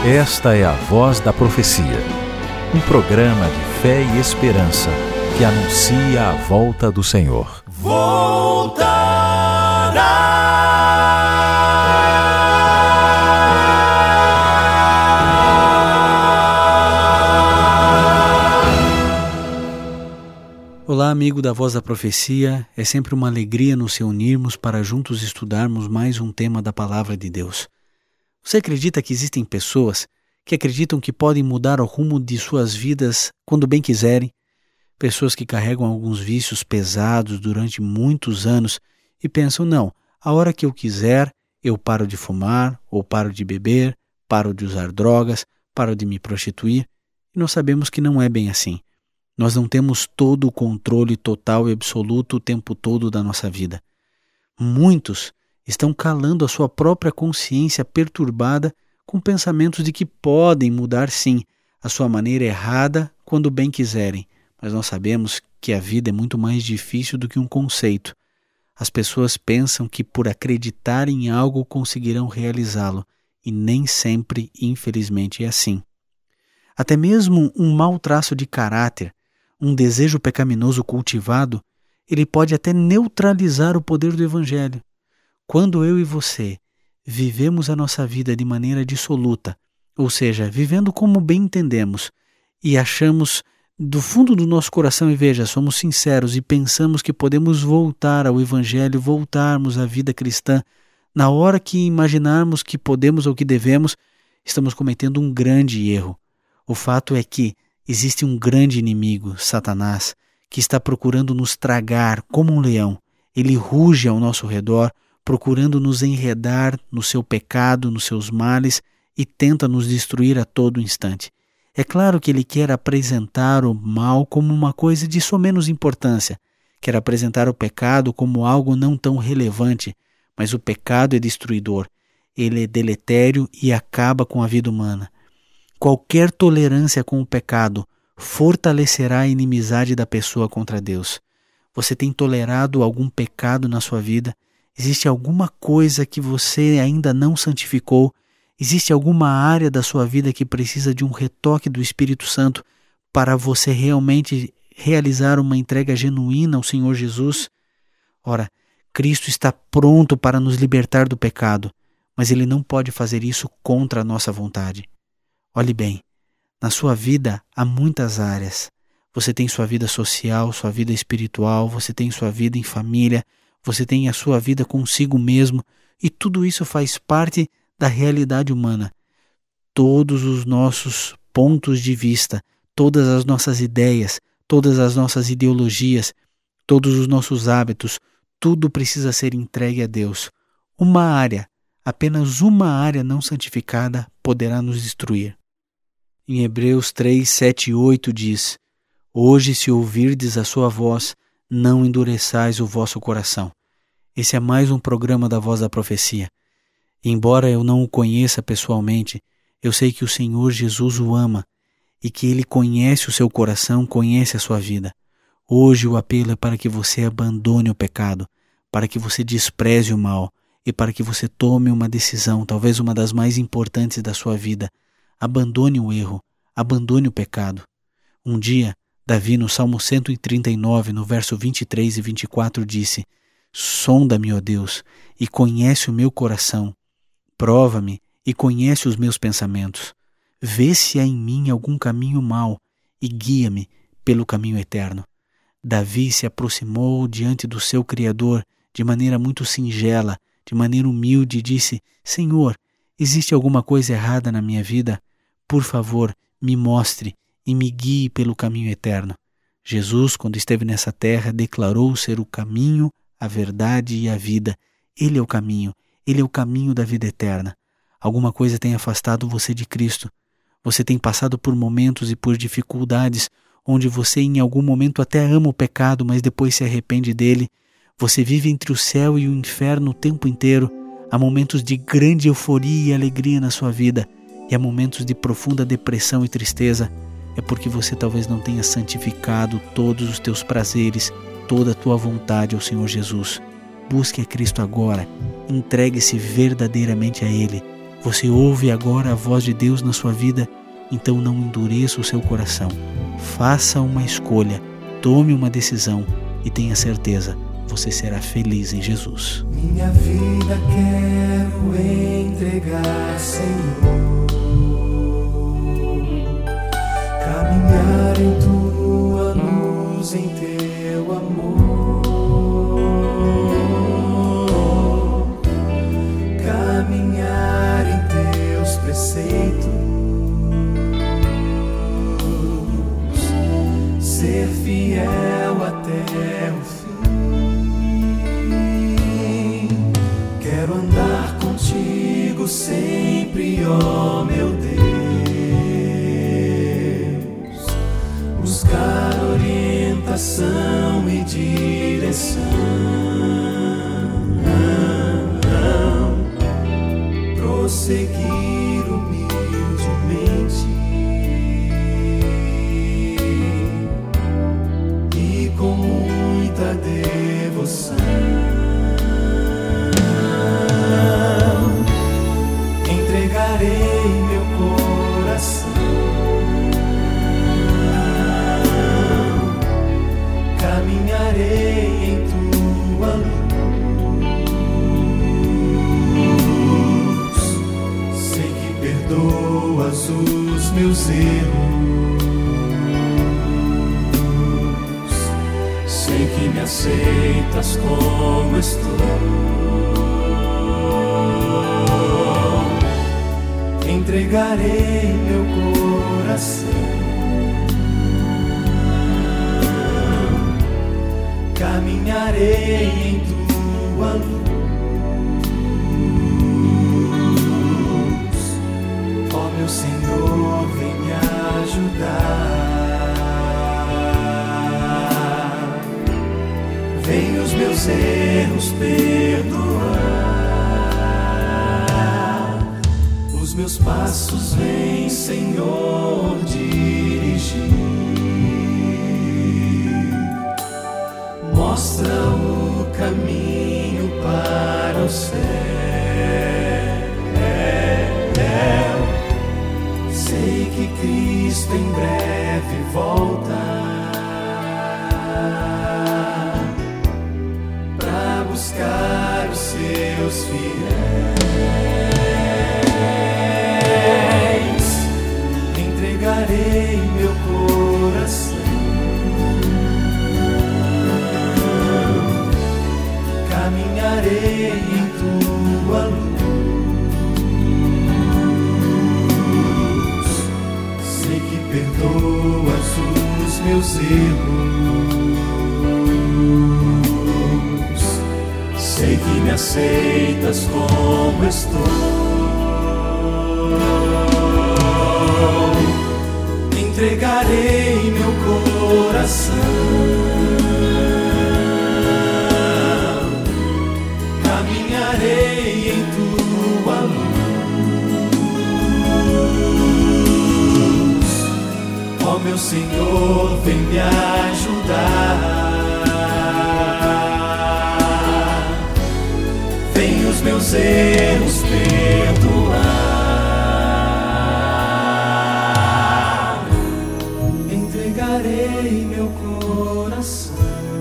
Esta é a Voz da Profecia, um programa de fé e esperança que anuncia a volta do Senhor. Olá, amigo da Voz da Profecia. É sempre uma alegria nos reunirmos para juntos estudarmos mais um tema da Palavra de Deus. Você acredita que existem pessoas que acreditam que podem mudar o rumo de suas vidas quando bem quiserem? Pessoas que carregam alguns vícios pesados durante muitos anos e pensam, não, a hora que eu quiser, eu paro de fumar, ou paro de beber, paro de usar drogas, paro de me prostituir. E nós sabemos que não é bem assim. Nós não temos todo o controle total e absoluto o tempo todo da nossa vida. Muitos estão calando a sua própria consciência perturbada com pensamentos de que podem mudar sim a sua maneira errada quando bem quiserem. Mas nós sabemos que a vida é muito mais difícil do que um conceito. As pessoas pensam que por acreditar em algo conseguirão realizá-lo, e nem sempre, infelizmente, é assim. Até mesmo um mau traço de caráter, um desejo pecaminoso cultivado, ele pode até neutralizar o poder do Evangelho. Quando eu e você vivemos a nossa vida de maneira dissoluta, ou seja, vivendo como bem entendemos, e achamos do fundo do nosso coração, e veja, somos sinceros e pensamos que podemos voltar ao Evangelho, voltarmos à vida cristã, na hora que imaginarmos que podemos ou que devemos, estamos cometendo um grande erro. O fato é que existe um grande inimigo, Satanás, que está procurando nos tragar como um leão. Ele ruge ao nosso redor, procurando nos enredar no seu pecado, nos seus males, e tenta nos destruir a todo instante. É claro que ele quer apresentar o mal como uma coisa de somenos importância, quer apresentar o pecado como algo não tão relevante, mas o pecado é destruidor, ele é deletério e acaba com a vida humana. Qualquer tolerância com o pecado fortalecerá a inimizade da pessoa contra Deus. Você tem tolerado algum pecado na sua vida? Existe alguma coisa que você ainda não santificou? Existe alguma área da sua vida que precisa de um retoque do Espírito Santo para você realmente realizar uma entrega genuína ao Senhor Jesus? Ora, Cristo está pronto para nos libertar do pecado, mas Ele não pode fazer isso contra a nossa vontade. Olhe bem, na sua vida há muitas áreas. Você tem sua vida social, sua vida espiritual, você tem sua vida em família, você tem a sua vida consigo mesmo, e tudo isso faz parte da realidade humana. Todos os nossos pontos de vista, todas as nossas ideias, todas as nossas ideologias, todos os nossos hábitos, tudo precisa ser entregue a Deus. Uma área, apenas uma área não santificada poderá nos destruir. Em Hebreus 3, 7 e 8 diz: Hoje, se ouvirdes a sua voz, não endureçais o vosso coração. Esse é mais um programa da Voz da Profecia. Embora eu não o conheça pessoalmente, eu sei que o Senhor Jesus o ama e que Ele conhece o seu coração, conhece a sua vida. Hoje o apelo é para que você abandone o pecado, para que você despreze o mal e para que você tome uma decisão, talvez uma das mais importantes da sua vida. Abandone o erro, abandone o pecado. Um dia, Davi, no Salmo 139, no verso 23 e 24, disse: Sonda-me, ó Deus, e conhece o meu coração. Prova-me e conhece os meus pensamentos. Vê se há em mim algum caminho mau e guia-me pelo caminho eterno. Davi se aproximou diante do seu Criador de maneira muito singela, de maneira humilde, e disse: Senhor, existe alguma coisa errada na minha vida? Por favor, me mostre e me guie pelo caminho eterno. Jesus, quando esteve nessa terra, declarou ser o caminho, a verdade e a vida. Ele é o caminho, Ele é o caminho da vida eterna. Alguma coisa tem afastado você de Cristo. Você tem passado por momentos e por dificuldades onde você em algum momento até ama o pecado, mas depois se arrepende dele. Você vive entre o céu e o inferno o tempo inteiro. Há momentos de grande euforia e alegria na sua vida, e há momentos de profunda depressão e tristeza. É porque você talvez não tenha santificado todos os teus prazeres, toda a tua vontade ao Senhor Jesus. Busque a Cristo agora, entregue-se verdadeiramente a Ele Você ouve agora a voz de Deus na sua vida, então não endureça o seu coração. Faça uma escolha, tome uma decisão e tenha certeza, você será feliz em Jesus. Minha vida quero entregar, Senhor, caminhar em tua luz, em teu amor, caminhar em teus preceitos, ser fiel até o fim. Quero andar contigo sempre, ó meu Deus, buscar orientação e direção, prosseguir humildemente e com muita devoção. Entregarei meu coração, caminharei em tua luz. Sei que perdoas os meus erros, sei que me aceitas como estou. Entregarei meu coração, caminharei em tua luz. Ó meu Senhor, vem me ajudar, vem os meus erros perdoar. Meus passos vem, Senhor, dirigir. Mostra o caminho para o céu. Sei que Cristo em breve volta para buscar os seus fiéis. Entregarei meu coração, caminharei em tua luz. Sei que perdoas os meus erros, sei que me aceitas como estou. Entregarei meu coração, caminharei em tua luz. Ó meu Senhor, vem me ajudar, vem os meus erros perdoar. Entregarei meu coração.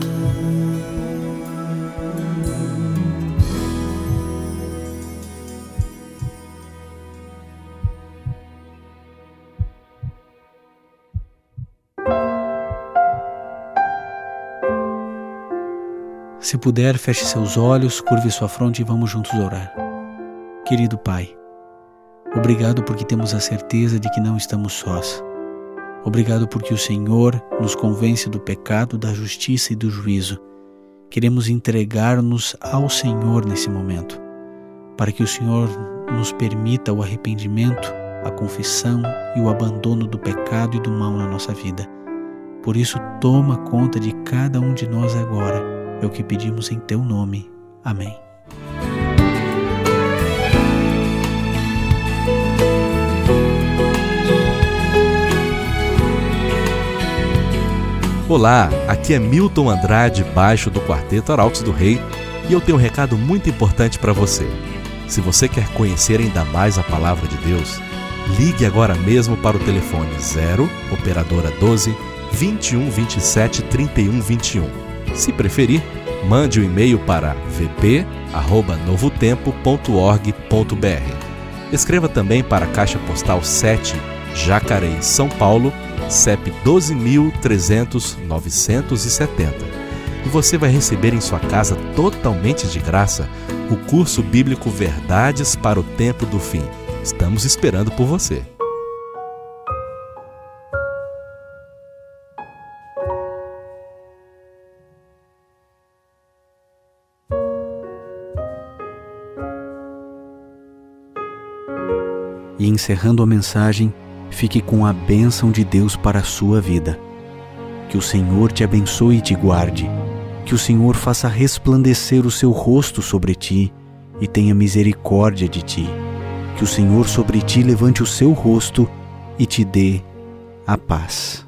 Se puder, feche seus olhos, curve sua fronte e vamos juntos orar. Querido Pai, obrigado porque temos a certeza de que não estamos sós. Obrigado porque o Senhor nos convence do pecado, da justiça e do juízo. Queremos entregar-nos ao Senhor nesse momento, para que o Senhor nos permita o arrependimento, a confissão e o abandono do pecado e do mal na nossa vida. Por isso, toma conta de cada um de nós agora. É o que pedimos em Teu nome. Amém. Olá, aqui é Milton Andrade, baixo do Quarteto Arautos do Rei, e eu tenho um recado muito importante para você. Se você quer conhecer ainda mais a Palavra de Deus, ligue agora mesmo para o telefone 0, operadora 12, 21 27 31 21. Se preferir, mande um e-mail para vp@novotempo.org.br. Escreva também para a Caixa Postal 7, Jacareí, São Paulo, CEP 12.300.970. E você vai receber em sua casa totalmente de graça o curso bíblico Verdades para o Tempo do Fim. Estamos esperando por você. E encerrando a mensagem, fique com a bênção de Deus para a sua vida. Que o Senhor te abençoe e te guarde. Que o Senhor faça resplandecer o seu rosto sobre ti e tenha misericórdia de ti. Que o Senhor sobre ti levante o seu rosto e te dê a paz.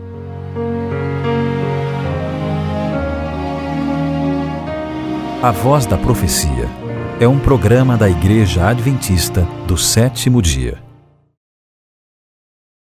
A Voz da Profecia é um programa da Igreja Adventista do Sétimo Dia.